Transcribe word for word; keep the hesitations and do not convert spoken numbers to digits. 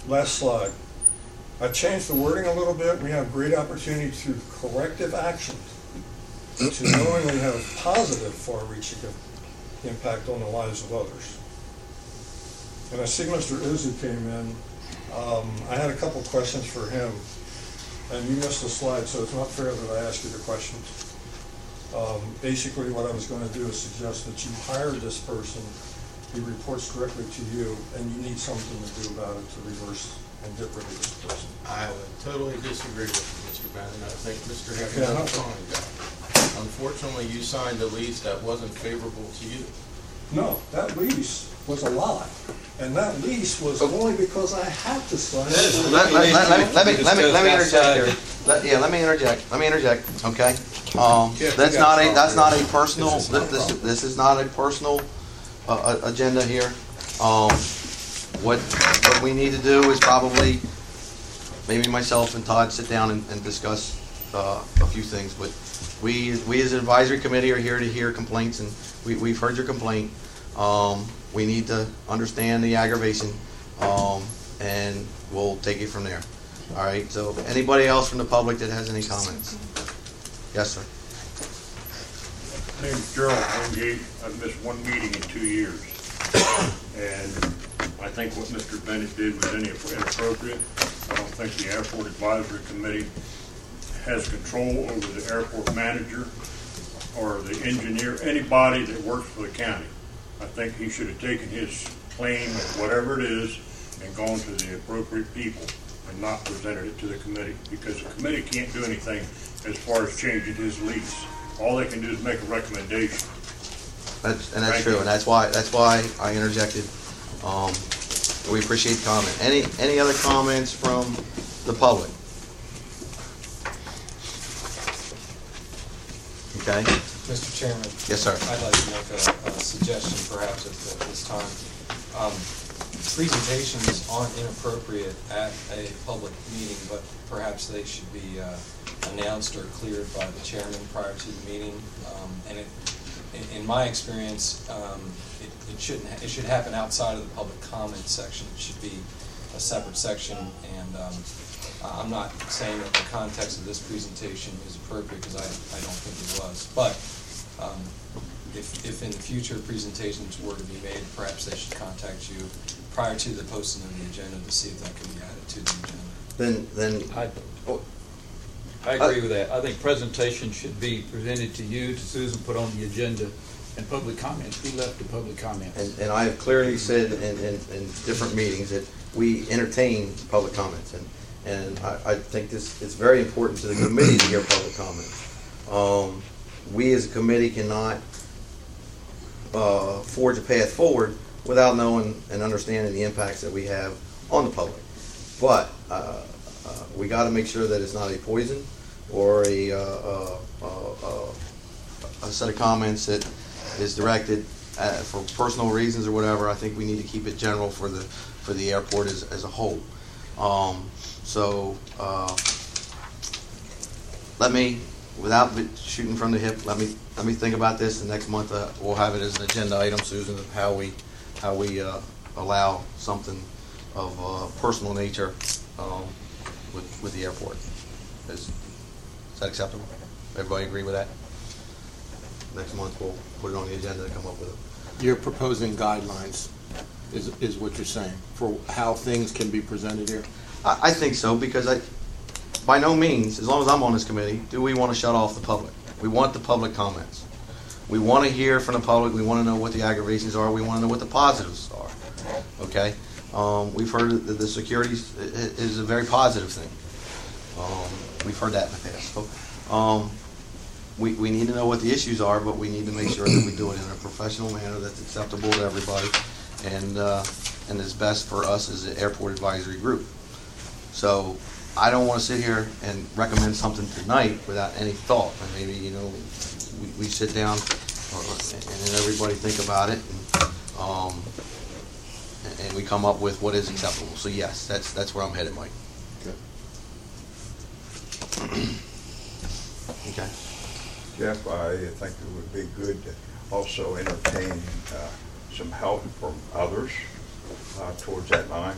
last slide. I changed the wording a little bit. We have great opportunity through corrective action to knowingly have positive far-reaching impact on the lives of others. And I see Mister Izzy came in. Um, I had a couple questions for him, and you missed a slide, so it's not fair that I ask you the questions. Um, basically, what I was going to do is suggest that you hire this person. He reports directly to you, and you need something to do about it to reverse and get rid of this person. I would totally disagree with you, Mister Bannon. I think Mister Hickman Yeah, is a fine guy. Unfortunately, you signed a lease that wasn't favorable to you. No, that lease was a lie, and that lease was only because I had to sign it. Let, let, let, let me let me let me let me interject here. Let, yeah, let me interject. Let me interject. Okay. Um, that's not a that's not a personal. This this, this is not a personal uh, agenda here. Um, what what we need to do is probably maybe myself and Todd sit down and, and discuss uh, a few things. But we we as an advisory committee are here to hear complaints, and we we've heard your complaint. Um, we need to understand the aggravation, um, and we'll take it from there. All right. So anybody else from the public that has any comments? Yes, sir. My name's Gerald Wingate. I've missed one meeting in two years. And I think what Mister Bennett did was inappropriate. I don't think the Airport Advisory Committee has control over the airport manager or the engineer, anybody that works for the county. I think he should have taken his claim of whatever it is and gone to the appropriate people and not presented it to the committee, because the committee can't do anything as far as changing his lease. All they can do is make a recommendation. That's, and that's Thank true, you. and that's why that's why I interjected. Um, we appreciate the comment. Any any other comments from the public? Okay. Mister Chairman. Yes, sir. I'd like to make a, a suggestion perhaps at, at this time. Um, presentations aren't inappropriate at a public meeting, but perhaps they should be uh, announced or cleared by the chairman prior to the meeting. Um, and it, in, in my experience, um, it, it shouldn't. Ha it should happen outside of the public comment section. It should be a separate section. And um, I'm not saying that the context of this presentation is appropriate, because I, I don't think it was. But um, if, if in the future presentations were to be made, perhaps they should contact you prior to the posting of the agenda to see if that can be added to the agenda. Then then I, I agree with that. I think presentation should be presented to you, to Susan, put on the agenda, and public comments be left to public comments. and, and I have clearly said in, in, in different meetings that we entertain public comments, and and I, I think this it's very important to the committee to hear public comments. Um, we as a committee cannot uh, forge a path forward without knowing and understanding the impacts that we have on the public. But uh, uh, we got to make sure that it's not a poison or a, uh, uh, uh, uh, a set of comments that is directed uh, for personal reasons or whatever. I think we need to keep it general for the for the airport as, as a whole. Um, so uh, let me, without shooting from the hip, let me let me think about this. And next month uh, we'll have it as an agenda item, Susan, of how we how we uh, allow something of uh, personal nature um, with with the airport. Is, is that acceptable? Everybody agree with that? Next month we'll put it on the agenda to come up with it. You're proposing guidelines, is is what you're saying, for how things can be presented here? I, I think so, because I, by no means, as long as I'm on this committee, do we want to shut off the public. We want the public comments. We want to hear from the public. We want to know what the aggravations are. We want to know what the positives are. Okay? Um, we've heard that the security is a very positive thing. Um, we've heard that in the past. So, um, we, we need to know what the issues are, but we need to make sure that we do it in a professional manner that's acceptable to everybody, and uh, and is best for us as an airport advisory group. So I don't want to sit here and recommend something tonight without any thought. And maybe, you know, we, we sit down or, and everybody think about it, and, um, and we come up with what is acceptable. So yes, that's that's where I'm headed, Mike. Okay. Okay. Jeff, I think it would be good to also entertain uh, some help from others uh, towards that line.